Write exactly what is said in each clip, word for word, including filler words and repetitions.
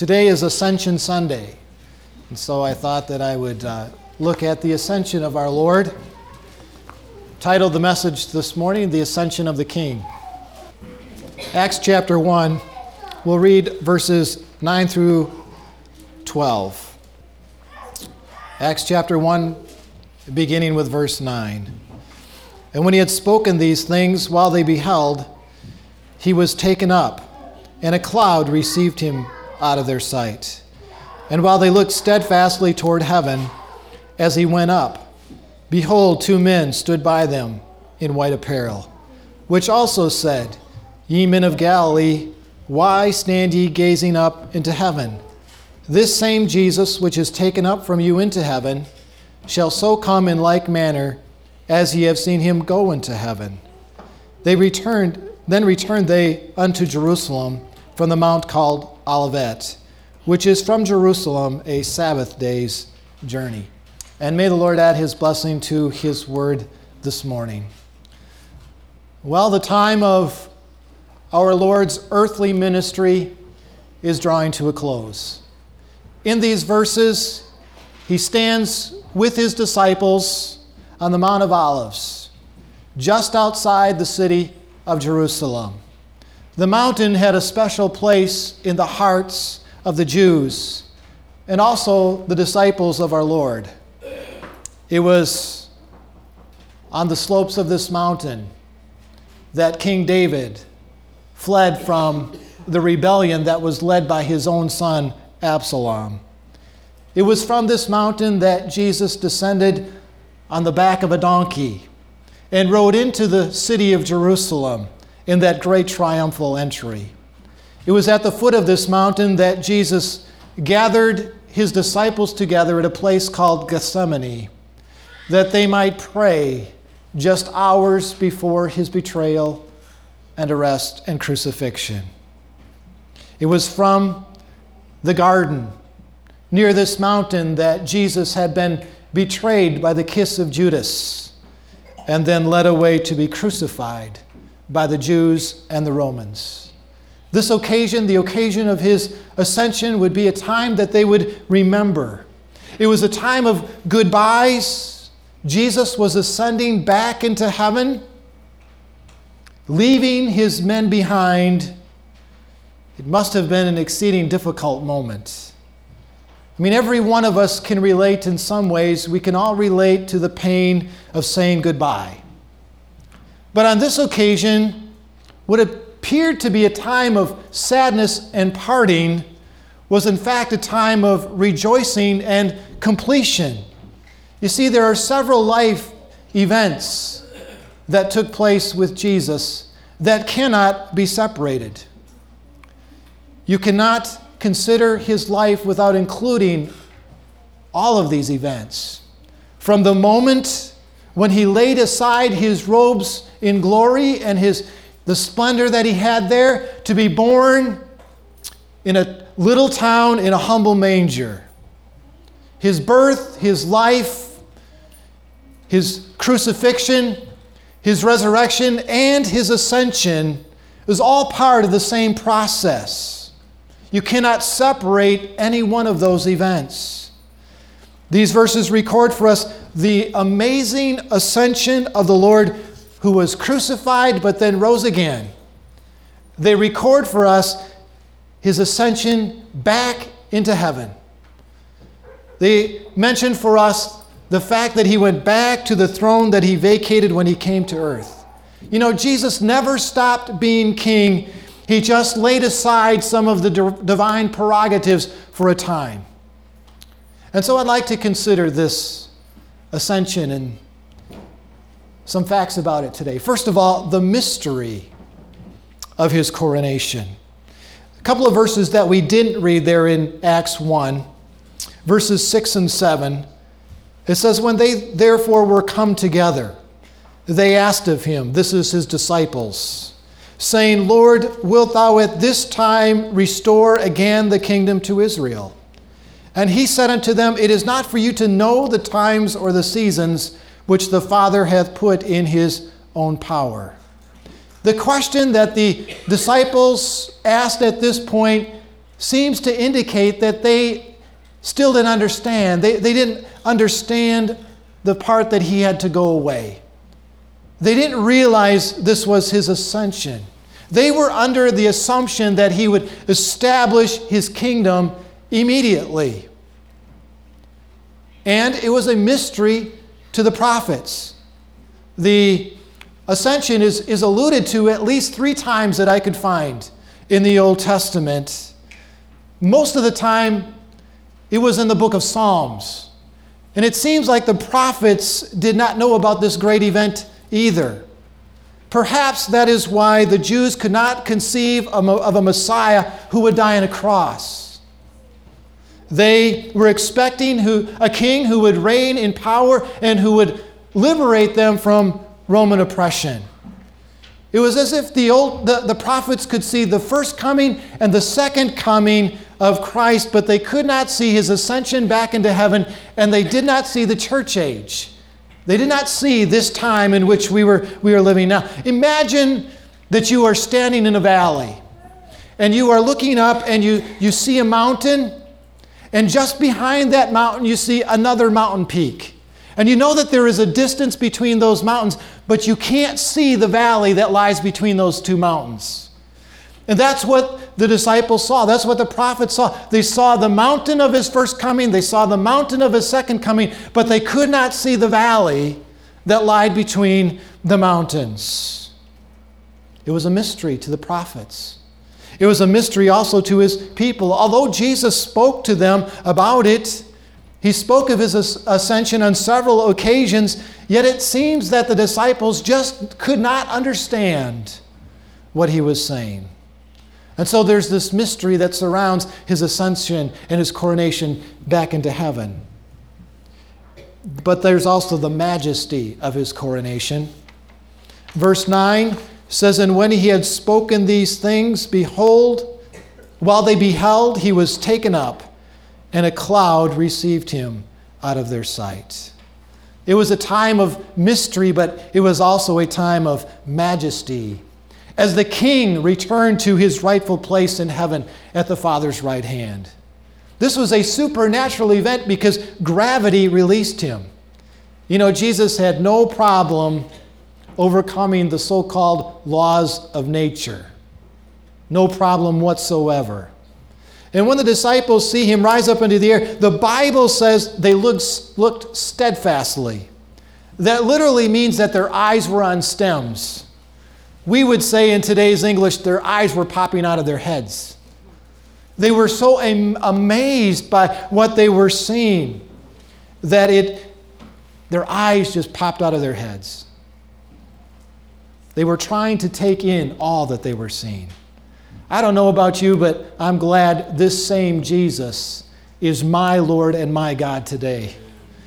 Today is Ascension Sunday, and so I thought that I would uh, look at the ascension of our Lord. Titled the message this morning, The Ascension of the King. Acts chapter one, we'll read verses nine through twelve. Acts chapter one, beginning with verse nine. And when he had spoken these things, while they beheld, he was taken up, and a cloud received him out of their sight. And while they looked steadfastly toward heaven, as he went up, behold, two men stood by them in white apparel, which also said, Ye men of Galilee, why stand ye gazing up into heaven? This same Jesus, which is taken up from you into heaven, shall so come in like manner as ye have seen him go into heaven. They returned, then returned they unto Jerusalem from the mount called Olivet, which is from Jerusalem a Sabbath day's journey. And may the Lord add his blessing to his word this morning. Well, the time of our Lord's earthly ministry is drawing to a close. In these verses, he stands with his disciples on the Mount of Olives, just outside the city of Jerusalem. The mountain had a special place in the hearts of the Jews and also the disciples of our Lord. It was on the slopes of this mountain that King David fled from the rebellion that was led by his own son Absalom. It was from this mountain that Jesus descended on the back of a donkey and rode into the city of Jerusalem in that great triumphal entry. It was at the foot of this mountain that Jesus gathered his disciples together at a place called Gethsemane, that they might pray just hours before his betrayal and arrest and crucifixion. It was from the garden near this mountain that Jesus had been betrayed by the kiss of Judas and then led away to be crucified by the Jews and the Romans. This occasion, the occasion of his ascension, would be a time that they would remember. It was a time of goodbyes. Jesus was ascending back into heaven, leaving his men behind. It must have been an exceeding difficult moment. I mean, every one of us can relate in some ways. We can all relate to the pain of saying goodbye. But on this occasion, what appeared to be a time of sadness and parting was in fact a time of rejoicing and completion. You see, there are several life events that took place with Jesus that cannot be separated. You cannot consider his life without including all of these events. From the moment when he laid aside his robes in glory and his the splendor that he had there, to be born in a little town in a humble manger. His birth, his life, his crucifixion, his resurrection, and his ascension is all part of the same process. You cannot separate any one of those events. These verses record for us the amazing ascension of the Lord, who was crucified but then rose again. They record for us his ascension back into heaven. They mention for us the fact that he went back to the throne that he vacated when he came to earth. You know, Jesus never stopped being king. He just laid aside some of the divine prerogatives for a time. And so I'd like to consider this ascension and some facts about it today. First of all, the mystery of his coronation. A couple of verses that we didn't read there in Acts one, verses six and seven. It says, When they therefore were come together, they asked of him, this is his disciples, saying, Lord, wilt thou at this time restore again the kingdom to Israel? And he said unto them, It is not for you to know the times or the seasons which the Father hath put in his own power. The question that the disciples asked at this point seems to indicate that they still didn't understand. They, they didn't understand the part that he had to go away. They didn't realize this was his ascension. They were under the assumption that he would establish his kingdom immediately. And it was a mystery to the prophets. The ascension is, is alluded to at least three times that I could find in the Old Testament. Most of the time, it was in the book of Psalms. And it seems like the prophets did not know about this great event either. Perhaps that is why the Jews could not conceive of a Messiah who would die on a cross. They were expecting who, a king who would reign in power and who would liberate them from Roman oppression. It was as if the, old, the, the prophets could see the first coming and the second coming of Christ, but they could not see his ascension back into heaven, and they did not see the church age. They did not see this time in which we were, we are living now. Imagine that you are standing in a valley, and you are looking up, and you, you see a mountain, and just behind that mountain you see another mountain peak. And you know that there is a distance between those mountains, but you can't see the valley that lies between those two mountains. And that's what the disciples saw. That's what the prophets saw. They saw the mountain of his first coming. They saw the mountain of his second coming, but they could not see the valley that lied between the mountains. It was a mystery to the prophets. It was a mystery also to his people. Although Jesus spoke to them about it, he spoke of his ascension on several occasions, yet it seems that the disciples just could not understand what he was saying. And so there's this mystery that surrounds his ascension and his coronation back into heaven. But there's also the majesty of his coronation. Verse nine says, "And when he had spoken these things, behold, while they beheld, he was taken up, and a cloud received him out of their sight." It was a time of mystery, but it was also a time of majesty, as the king returned to his rightful place in heaven at the Father's right hand. This was a supernatural event because gravity released him. You know, Jesus had no problem overcoming the so-called laws of nature. No problem whatsoever. And when the disciples see him rise up into the air, the Bible says they looked, looked steadfastly. That literally means that their eyes were on stems. We would say in today's English, their eyes were popping out of their heads. They were so am- amazed by what they were seeing that it, their eyes just popped out of their heads. They were trying to take in all that they were seeing. I don't know about you, but I'm glad this same Jesus is my Lord and my God today.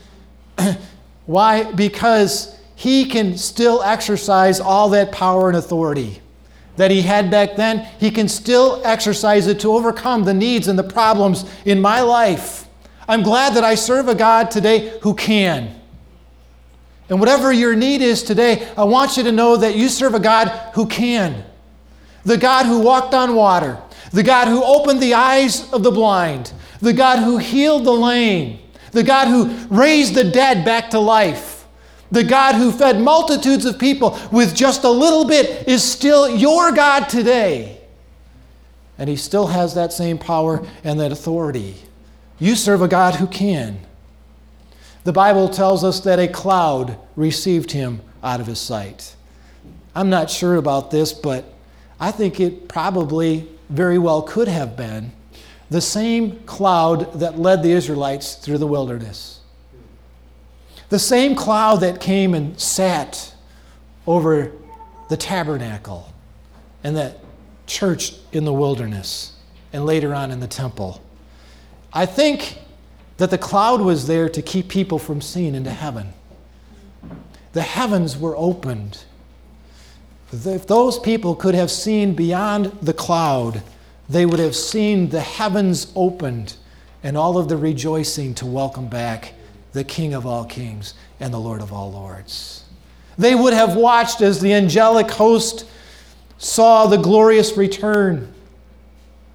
Why? Because he can still exercise all that power and authority that he had back then. He can still exercise it to overcome the needs and the problems in my life. I'm glad that I serve a God today who can. And whatever your need is today, I want you to know that you serve a God who can. The God who walked on water. The God who opened the eyes of the blind. The God who healed the lame. The God who raised the dead back to life. The God who fed multitudes of people with just a little bit is still your God today. And he still has that same power and that authority. You serve a God who can. The Bible tells us that a cloud received him out of his sight. I'm not sure about this, but I think it probably very well could have been the same cloud that led the Israelites through the wilderness. The same cloud that came and sat over the tabernacle and that church in the wilderness and later on in the temple. I think that the cloud was there to keep people from seeing into heaven. The heavens were opened. If those people could have seen beyond the cloud, they would have seen the heavens opened and all of the rejoicing to welcome back the King of all kings and the Lord of all lords. They would have watched as the angelic host saw the glorious return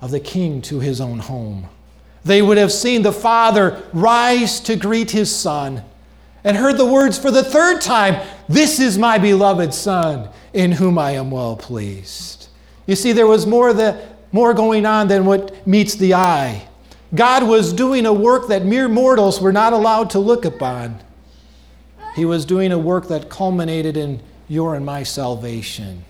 of the King to his own home. They would have seen the Father rise to greet his Son and heard the words for the third time, "This is my beloved Son, in whom I am well pleased." You see, there was more, the, more going on than what meets the eye. God was doing a work that mere mortals were not allowed to look upon. He was doing a work that culminated in your and my salvation.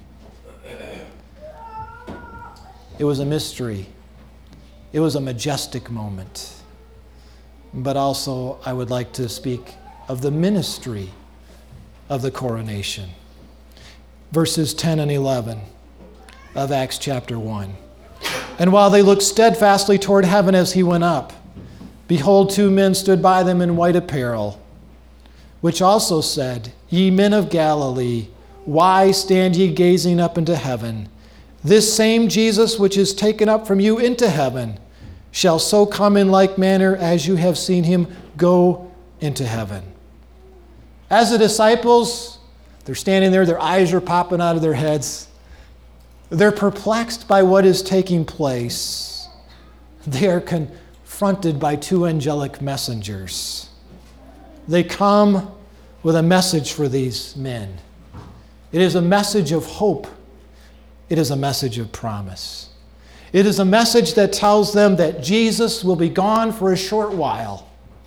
It was a mystery. It was a majestic moment. But also, I would like to speak of the ministry of the coronation. Verses ten and eleven of Acts chapter one. "And while they looked steadfastly toward heaven as he went up, behold, two men stood by them in white apparel, which also said, Ye men of Galilee, why stand ye gazing up into heaven? This same Jesus which is taken up from you into heaven shall so come in like manner as you have seen him go into heaven." As the disciples, they're standing there, their eyes are popping out of their heads. They're perplexed by what is taking place. They are confronted by two angelic messengers. They come with a message for these men. It is a message of hope. It is a message of promise. It is a message that tells them that Jesus will be gone for a short while,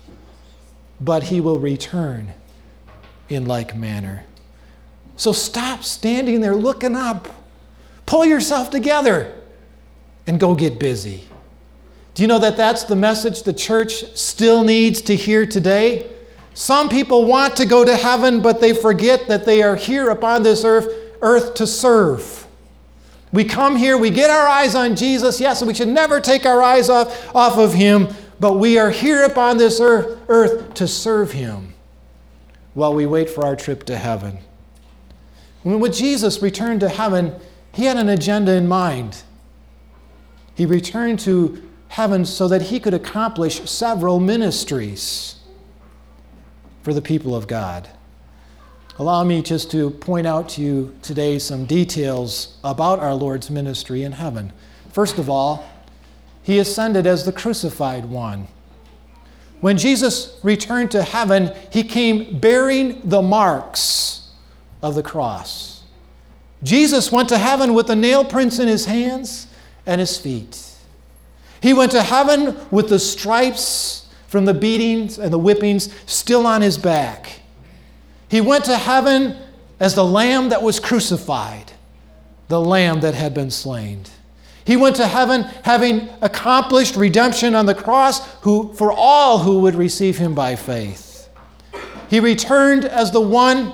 but he will return in like manner. So stop standing there looking up. Pull yourself together and go get busy. Do you know that that's the message the church still needs to hear today? Some people want to go to heaven, but they forget that they are here upon this earth, earth to serve. We come here, we get our eyes on Jesus. Yes, we should never take our eyes off, off of him, but we are here upon this earth, earth to serve him while we wait for our trip to heaven. When Jesus returned to heaven, he had an agenda in mind. He returned to heaven so that he could accomplish several ministries for the people of God. Allow me just to point out to you today some details about our Lord's ministry in heaven. First of all, he ascended as the crucified one. When Jesus returned to heaven, he came bearing the marks of the cross. Jesus went to heaven with the nail prints in his hands and his feet. He went to heaven with the stripes from the beatings and the whippings still on his back. He went to heaven as the lamb that was crucified, the lamb that had been slain. He went to heaven having accomplished redemption on the cross who, for all who would receive him by faith. He returned as the one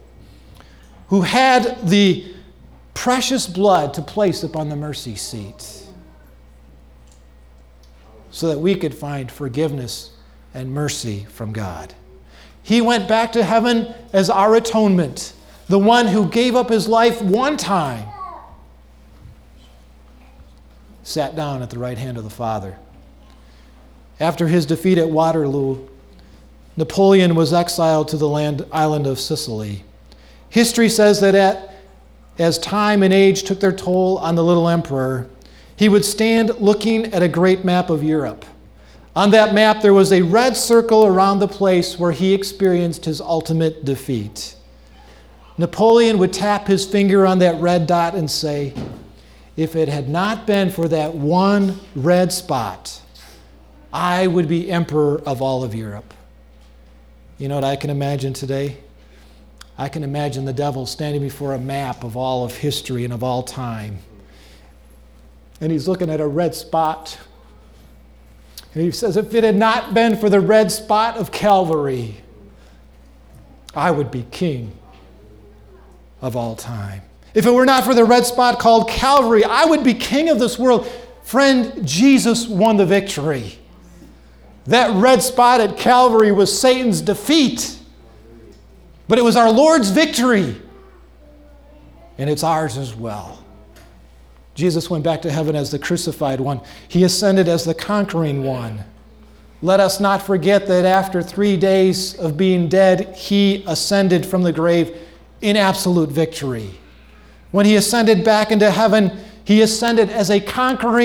who had the precious blood to place upon the mercy seat so that we could find forgiveness and mercy from God. He went back to heaven as our atonement, the one who gave up his life one time, sat down at the right hand of the Father. After his defeat at Waterloo, Napoleon was exiled to the land, island of Sicily. History says that at, as time and age took their toll on the little emperor, he would stand looking at a great map of Europe. On that map, there was a red circle around the place where he experienced his ultimate defeat. Napoleon would tap his finger on that red dot and say, "If it had not been for that one red spot, I would be emperor of all of Europe." You know what I can imagine today? I can imagine the devil standing before a map of all of history and of all time. And he's looking at a red spot. And he says, if it had not been for the red spot of Calvary, I would be king of all time. If it were not for the red spot called Calvary, I would be king of this world. Friend, Jesus won the victory. That red spot at Calvary was Satan's defeat. But it was our Lord's victory. And it's ours as well. Jesus went back to heaven as the crucified one. He ascended as the conquering one. Let us not forget that after three days of being dead, he ascended from the grave in absolute victory. When he ascended back into heaven, he ascended as a conquering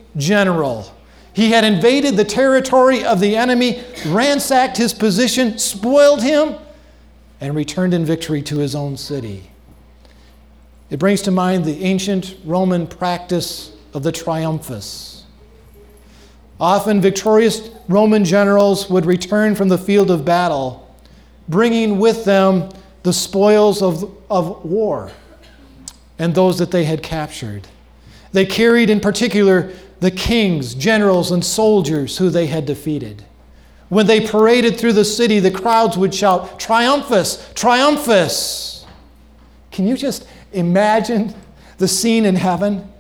general. He had invaded the territory of the enemy, ransacked his position, spoiled him, and returned in victory to his own city. It brings to mind the ancient Roman practice of the triumphus. Often victorious Roman generals would return from the field of battle, bringing with them the spoils of, of war and those that they had captured. They carried in particular the kings, generals, and soldiers who they had defeated. When they paraded through the city, the crowds would shout, "Triumphus! Triumphus!" Can you just imagine the scene in heaven?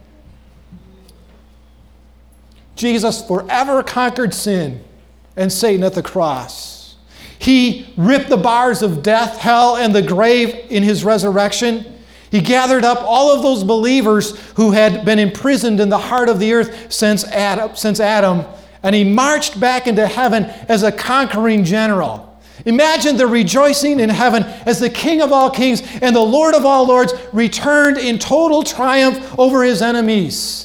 Jesus forever conquered sin and Satan at the cross. He ripped the bars of death, hell, and the grave in his resurrection. He gathered up all of those believers who had been imprisoned in the heart of the earth since Adam, since Adam, and he marched back into heaven as a conquering general. Imagine the rejoicing in heaven as the King of all kings and the Lord of all lords returned in total triumph over his enemies.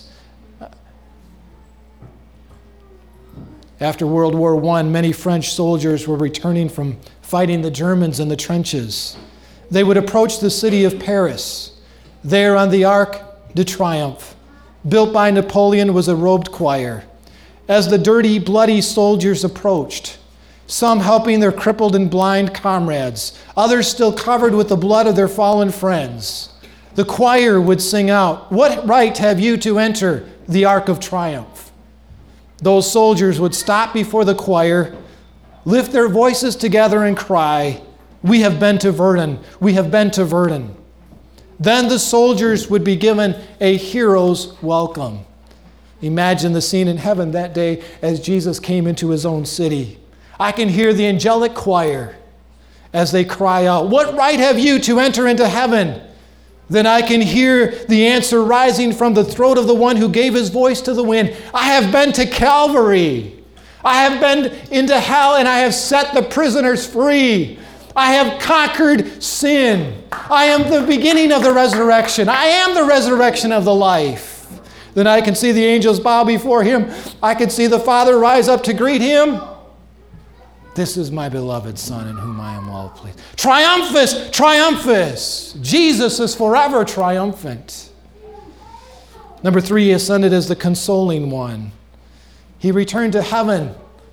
After World War One, many French soldiers were returning from fighting the Germans in the trenches. They would approach the city of Paris. There on the Arc de Triomphe, built by Napoleon, was a robed choir. As the dirty, bloody soldiers approached, some helping their crippled and blind comrades, others still covered with the blood of their fallen friends, the choir would sing out, "What right have you to enter the Arc of Triumph?" Those soldiers would stop before the choir, lift their voices together and cry, "We have been to Verdun. We have been to Verdun." Then the soldiers would be given a hero's welcome. Imagine the scene in heaven that day as Jesus came into his own city. I can hear the angelic choir as they cry out, "What right have you to enter into heaven?" Then I can hear the answer rising from the throat of the one who gave his voice to the wind. "I have been to Calvary. I have been into hell and I have set the prisoners free. I have conquered sin. I am the beginning of the resurrection. I am the resurrection of the life." Then I can see the angels bow before him. I can see the Father rise up to greet him. "This is my beloved Son in whom I am well pleased." Triumphus, triumphus. Jesus is forever triumphant. Number three, he ascended as the consoling one. He returned to heaven,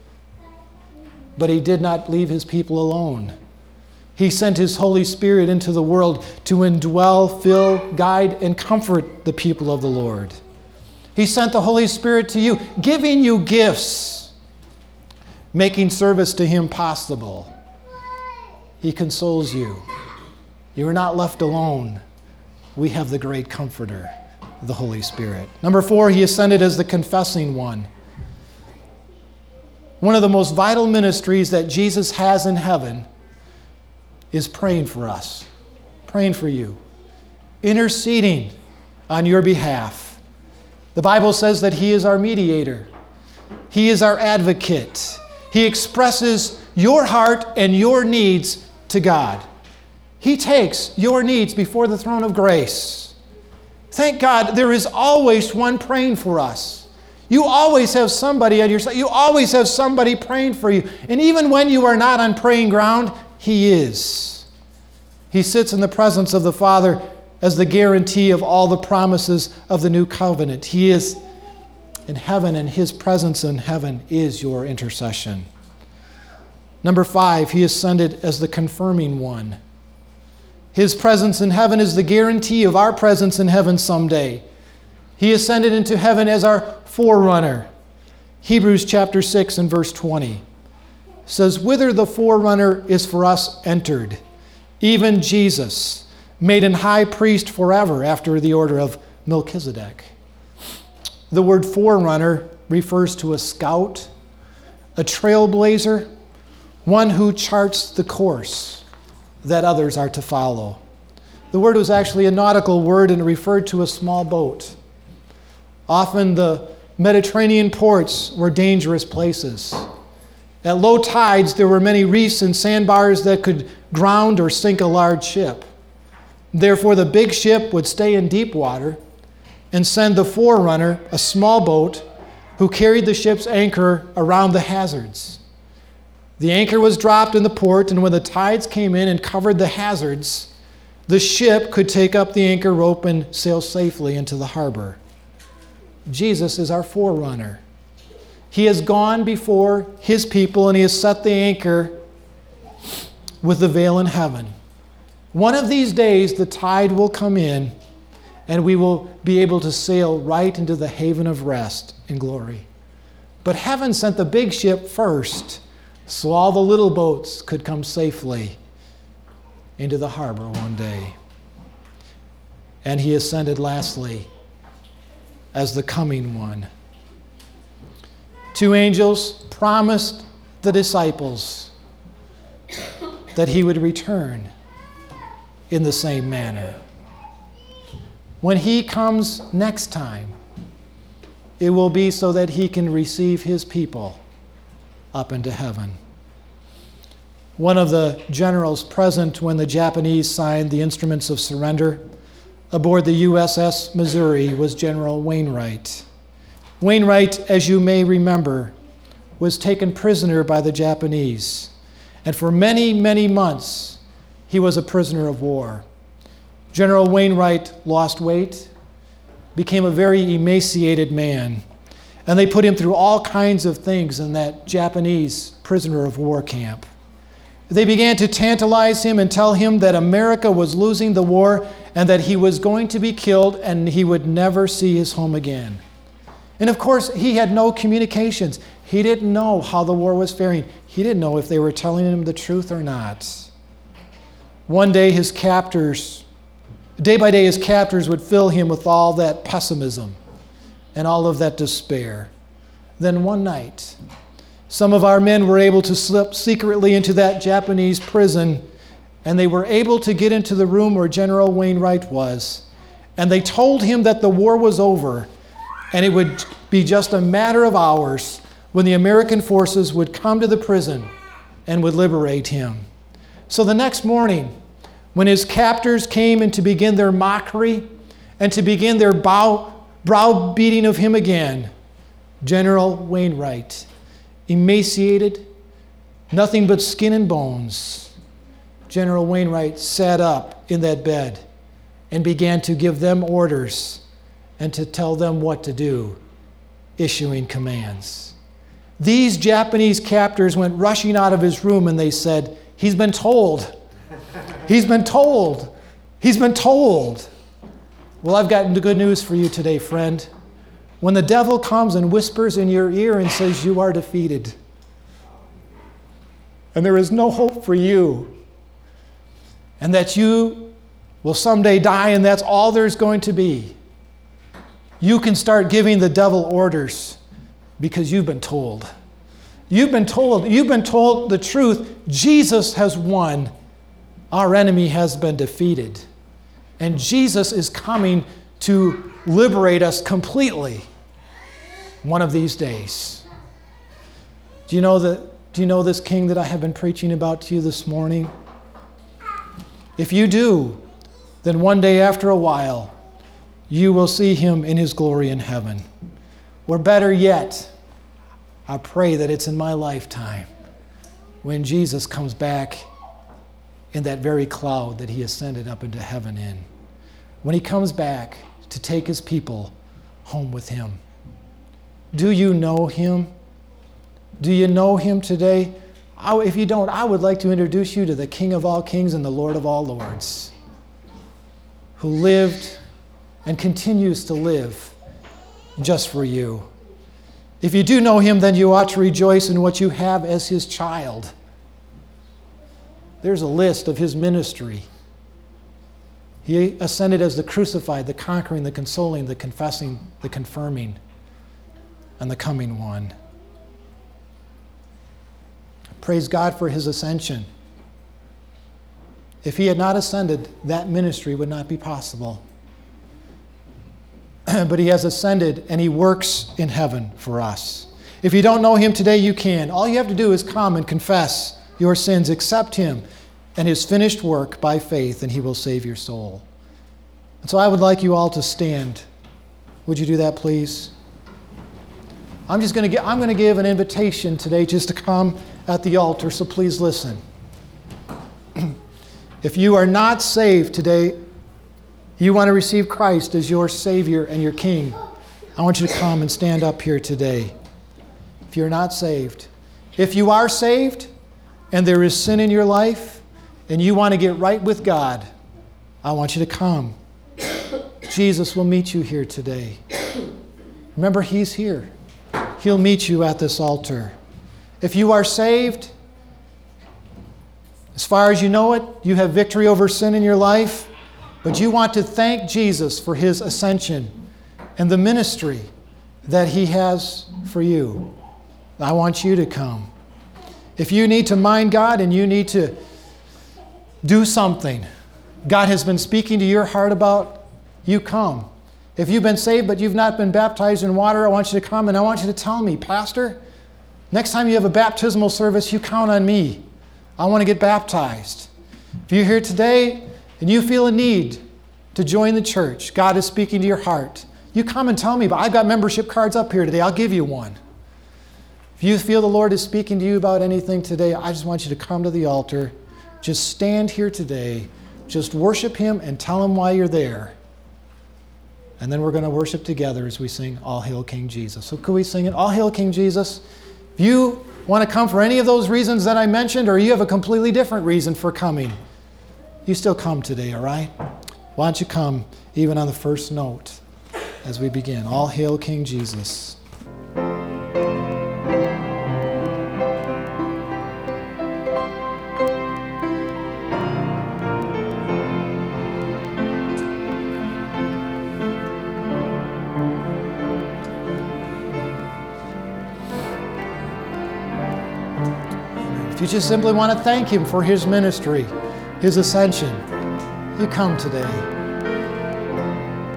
but he did not leave his people alone. He sent his Holy Spirit into the world to indwell, fill, guide, and comfort the people of the Lord. He sent the Holy Spirit to you, giving you gifts, making service to him possible. He consoles you. You are not left alone. We have the great comforter, the Holy Spirit. Number four, he ascended as the confessing one. One of the most vital ministries that Jesus has in heaven is praying for us, praying for you, interceding on your behalf. The Bible says that he is our mediator. He is our advocate. He expresses your heart and your needs to God. He takes your needs before the throne of grace. Thank God there is always one praying for us. You always have somebody on your side. You always have somebody praying for you. And even when you are not on praying ground, he is. He sits in the presence of the Father as the guarantee of all the promises of the new covenant. He is in heaven, and his presence in heaven is your intercession. Number five, he ascended as the confirming one. His presence in heaven is the guarantee of our presence in heaven someday. He ascended into heaven as our forerunner. Hebrews chapter six and verse twenty says, "Whither the forerunner is for us entered, even Jesus, made an high priest forever after the order of Melchizedek." The word forerunner refers to a scout, a trailblazer, one who charts the course that others are to follow. The word was actually a nautical word and referred to a small boat. Often the Mediterranean ports were dangerous places. At low tides, there were many reefs and sandbars that could ground or sink a large ship. Therefore, the big ship would stay in deep water and send the forerunner, a small boat, who carried the ship's anchor around the hazards. The anchor was dropped in the port, and when the tides came in and covered the hazards, the ship could take up the anchor rope and sail safely into the harbor. Jesus is our forerunner. He has gone before his people, and he has set the anchor with the veil in heaven. One of these days, the tide will come in, and we will be able to sail right into the haven of rest in glory. But heaven sent the big ship first, so all the little boats could come safely into the harbor one day. And he ascended lastly as the coming one. Two angels promised the disciples that he would return in the same manner. When he comes next time, it will be so that he can receive his people up into heaven. One of the generals present when the Japanese signed the instruments of surrender aboard the U S S Missouri was General Wainwright. Wainwright, as you may remember, was taken prisoner by the Japanese, and for many, many months he was a prisoner of war. General Wainwright lost weight, became a very emaciated man, and they put him through all kinds of things in that Japanese prisoner of war camp. They began to tantalize him and tell him that America was losing the war and that he was going to be killed and he would never see his home again. And of course, he had no communications. He didn't know how the war was faring. He didn't know if they were telling him the truth or not. One day, his captors, day by day, his captors would fill him with all that pessimism and all of that despair. Then one night, some of our men were able to slip secretly into that Japanese prison, and they were able to get into the room where General Wainwright was. And they told him that the war was over, and it would be just a matter of hours when the American forces would come to the prison and would liberate him. So the next morning, when his captors came in to begin their mockery and to begin their bow, browbeating of him again, General Wainwright, emaciated, nothing but skin and bones, General Wainwright sat up in that bed and began to give them orders and to tell them what to do, issuing commands. These Japanese captors went rushing out of his room and they said, "He's been told. He's been told. He's been told." Well, I've got good news for you today, friend. When the devil comes and whispers in your ear and says you are defeated, and there is no hope for you, and that you will someday die and that's all there's going to be, you can start giving the devil orders because you've been told. You've been told. You've been told the truth. Jesus has won. Our enemy has been defeated. And Jesus is coming to liberate us completely one of these days. Do you know that? Do you know this King that I have been preaching about to you this morning? If you do, then one day after a while, you will see him in his glory in heaven. Or better yet, I pray that it's in my lifetime when Jesus comes back in that very cloud that he ascended up into heaven in. When he comes back to take his people home with him. Do you know him? Do you know him today? I, if you don't, I would like to introduce you to the King of all kings and the Lord of all lords, who lived and continues to live just for you. If you do know him, then you ought to rejoice in what you have as his child. There's a list of his ministry. He ascended as the crucified, the conquering, the consoling, the confessing, the confirming, and the coming one. Praise God for his ascension. If he had not ascended, that ministry would not be possible. But he has ascended and he works in heaven for us. If you don't know him today, you can. All you have to do is come and confess your sins, accept him and his finished work by faith, and he will save your soul. And so I would like you all to stand. Would you do that, please? I'm just going to I'm going to give an invitation today just to come at the altar, so please listen. If you are not saved today, you want to receive Christ as your Savior and your King, I want you to come and stand up here today. If you're not saved. If you are saved and there is sin in your life and you want to get right with God, I want you to come. Jesus will meet you here today. Remember, He's here. He'll meet you at this altar. If you are saved, as far as you know it, you have victory over sin in your life, but you want to thank Jesus for His ascension and the ministry that He has for you. I want you to come. If you need to mind God and you need to do something God has been speaking to your heart about, you come. If you've been saved but you've not been baptized in water, I want you to come and I want you to tell me, Pastor, next time you have a baptismal service, you count on me. I want to get baptized. If you're here today and you feel a need to join the church, God is speaking to your heart, you come and tell me, but I've got membership cards up here today. I'll give you one. If you feel the Lord is speaking to you about anything today, I just want you to come to the altar. Just stand here today. Just worship Him and tell Him why you're there. And then we're going to worship together as we sing All Hail King Jesus. So could we sing it? All Hail King Jesus. If you want to come for any of those reasons that I mentioned, or you have a completely different reason for coming, you still come today, all right? Why don't you come even on the first note as we begin? All Hail King Jesus. If you just simply want to thank Him for His ministry, His ascension, you come today.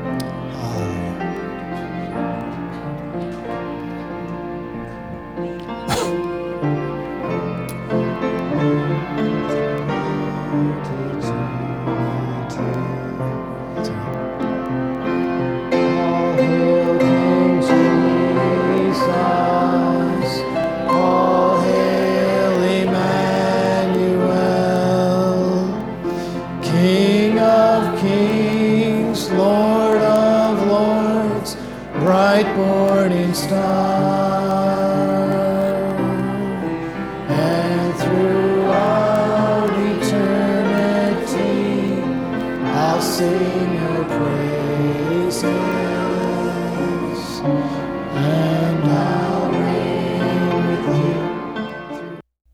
Hallelujah.